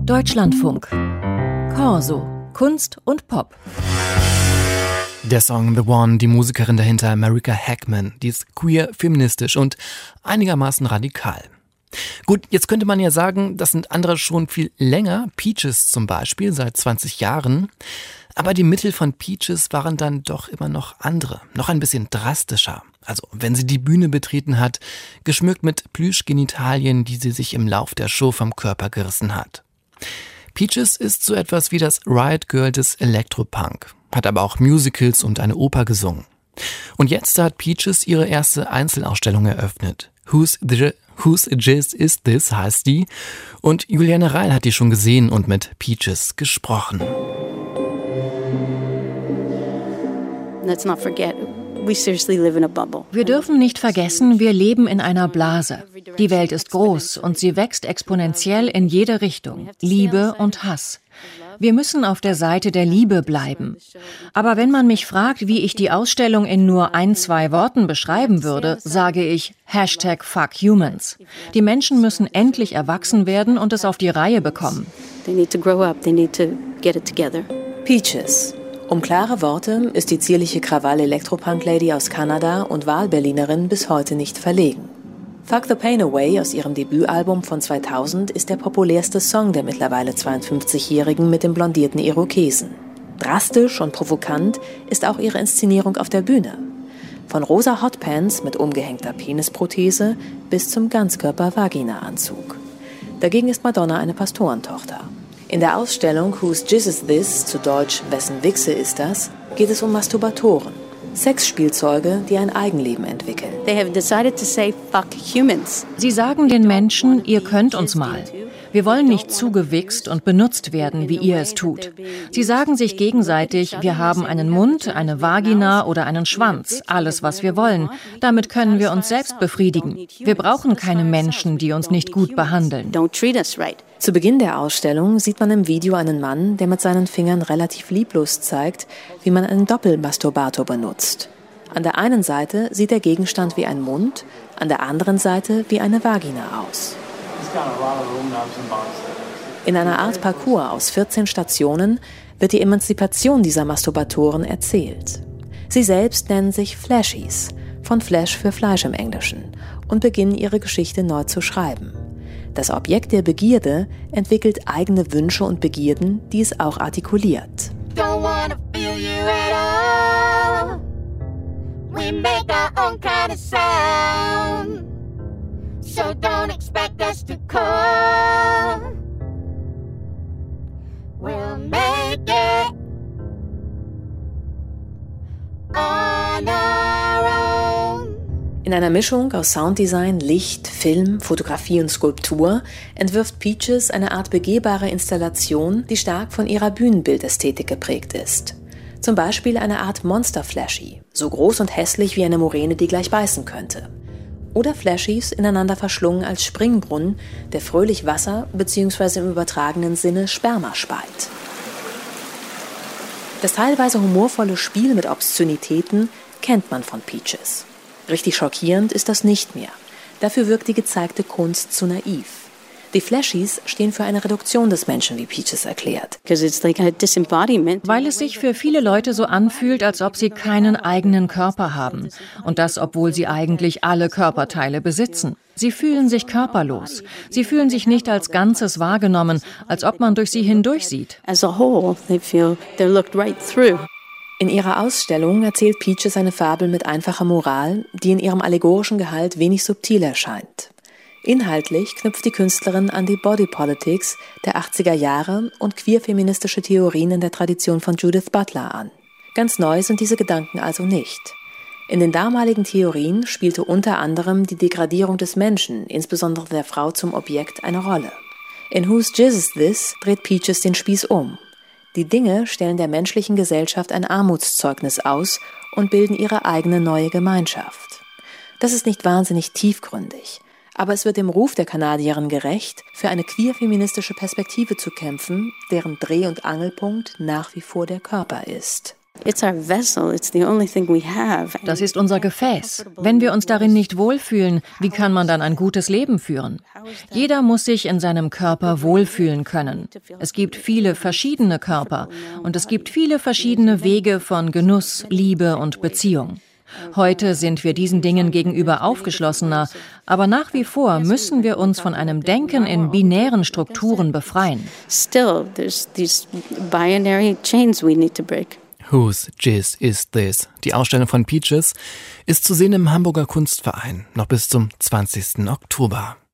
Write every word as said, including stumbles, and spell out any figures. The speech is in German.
Deutschlandfunk. Corso. Kunst und Pop. Der Song The One, die Musikerin dahinter, Marika Hackman, die ist queer, feministisch und einigermaßen radikal. Gut, jetzt könnte man ja sagen, das sind andere schon viel länger, Peaches zum Beispiel, seit zwanzig Jahren. Aber die Mittel von Peaches waren dann doch immer noch andere, noch ein bisschen drastischer. Also wenn sie die Bühne betreten hat, geschmückt mit Plüschgenitalien, die sie sich im Lauf der Show vom Körper gerissen hat. Peaches ist so etwas wie das Riot Girl des Elektropunk, hat aber auch Musicals und eine Oper gesungen. Und jetzt hat Peaches ihre erste Einzelausstellung eröffnet. Who's the, Whose Jizz Is This heißt die. Und Juliane Reil hat die schon gesehen und mit Peaches gesprochen. Let's not forget, we seriously live in a bubble. Wir dürfen nicht vergessen, wir leben in einer Blase. Die Welt ist groß und sie wächst exponentiell in jede Richtung. Liebe und Hass. Wir müssen auf der Seite der Liebe bleiben. Aber wenn man mich fragt, wie ich die Ausstellung in nur ein, zwei Worten beschreiben würde, sage ich Hashtag Fuck Humans. Die Menschen müssen endlich erwachsen werden und es auf die Reihe bekommen. They need to grow up, they need to get it together. Peaches. Um klare Worte ist die zierliche Krawall-Elektropunk-Lady aus Kanada und Wahlberlinerin bis heute nicht verlegen. Fuck the Pain Away aus ihrem Debütalbum von zweitausend ist der populärste Song der mittlerweile zweiundfünfzigjährigen mit dem blondierten Irokesen. Drastisch und provokant ist auch ihre Inszenierung auf der Bühne. Von rosa Hotpants mit umgehängter Penisprothese bis zum Ganzkörper-Vagina-Anzug. Dagegen ist Madonna eine Pastorentochter. In der Ausstellung Whose Jizz Is This, zu Deutsch Wessen Wichse ist das, geht es um Masturbatoren. Sexspielzeuge, die ein Eigenleben entwickeln. They have decided to say fuck humans. Sie sagen den Menschen, ihr könnt uns mal. Wir wollen nicht zugewichst und benutzt werden, wie ihr es tut. Sie sagen sich gegenseitig, wir haben einen Mund, eine Vagina oder einen Schwanz, alles, was wir wollen. Damit können wir uns selbst befriedigen. Wir brauchen keine Menschen, die uns nicht gut behandeln. Don't treat us right. Zu Beginn der Ausstellung sieht man im Video einen Mann, der mit seinen Fingern relativ lieblos zeigt, wie man einen Doppelmasturbator benutzt. An der einen Seite sieht der Gegenstand wie ein Mund, an der anderen Seite wie eine Vagina aus. In einer Art Parcours aus vierzehn Stationen wird die Emanzipation dieser Masturbatoren erzählt. Sie selbst nennen sich Flashies, von Flash für Fleisch im Englischen, und beginnen ihre Geschichte neu zu schreiben. Das Objekt der Begierde entwickelt eigene Wünsche und Begierden, die es auch artikuliert. Don't wanna feel you at all. We make our own kind of sound. So don't expect us to call. We'll make it on our own. In einer Mischung aus Sounddesign, Licht, Film, Fotografie und Skulptur entwirft Peaches eine Art begehbare Installation, die stark von ihrer Bühnenbildästhetik geprägt ist. Zum Beispiel eine Art Monster-Flashy, so groß und hässlich wie eine Muräne, die gleich beißen könnte. Oder Flashies ineinander verschlungen als Springbrunnen, der fröhlich Wasser bzw. im übertragenen Sinne Sperma speit. Das teilweise humorvolle Spiel mit Obszönitäten kennt man von Peaches. Richtig schockierend ist das nicht mehr. Dafür wirkt die gezeigte Kunst zu naiv. Die Flashies stehen für eine Reduktion des Menschen, wie Peaches erklärt. Weil es sich für viele Leute so anfühlt, als ob sie keinen eigenen Körper haben. Und das, obwohl sie eigentlich alle Körperteile besitzen. Sie fühlen sich körperlos. Sie fühlen sich nicht als Ganzes wahrgenommen, als ob man durch sie hindurch sieht. As a whole, they feel they're looked right through. In ihrer Ausstellung erzählt Peaches eine Fabel mit einfacher Moral, die in ihrem allegorischen Gehalt wenig subtil erscheint. Inhaltlich knüpft die Künstlerin an die Body Politics der achtziger Jahre und queer-feministische Theorien in der Tradition von Judith Butler an. Ganz neu sind diese Gedanken also nicht. In den damaligen Theorien spielte unter anderem die Degradierung des Menschen, insbesondere der Frau, zum Objekt eine Rolle. In Whose Jizz Is This dreht Peaches den Spieß um. Die Dinge stellen der menschlichen Gesellschaft ein Armutszeugnis aus und bilden ihre eigene neue Gemeinschaft. Das ist nicht wahnsinnig tiefgründig. Aber es wird dem Ruf der Kanadierin gerecht, für eine queer-feministische Perspektive zu kämpfen, deren Dreh- und Angelpunkt nach wie vor der Körper ist. Das ist unser Gefäß. Wenn wir uns darin nicht wohlfühlen, wie kann man dann ein gutes Leben führen? Jeder muss sich in seinem Körper wohlfühlen können. Es gibt viele verschiedene Körper und es gibt viele verschiedene Wege von Genuss, Liebe und Beziehung. Heute sind wir diesen Dingen gegenüber aufgeschlossener, aber nach wie vor müssen wir uns von einem Denken in binären Strukturen befreien. Still, there's these binary chains we need to break. Whose Jizz is this? Die Ausstellung von Peaches ist zu sehen im Hamburger Kunstverein noch bis zum zwanzigsten Oktober.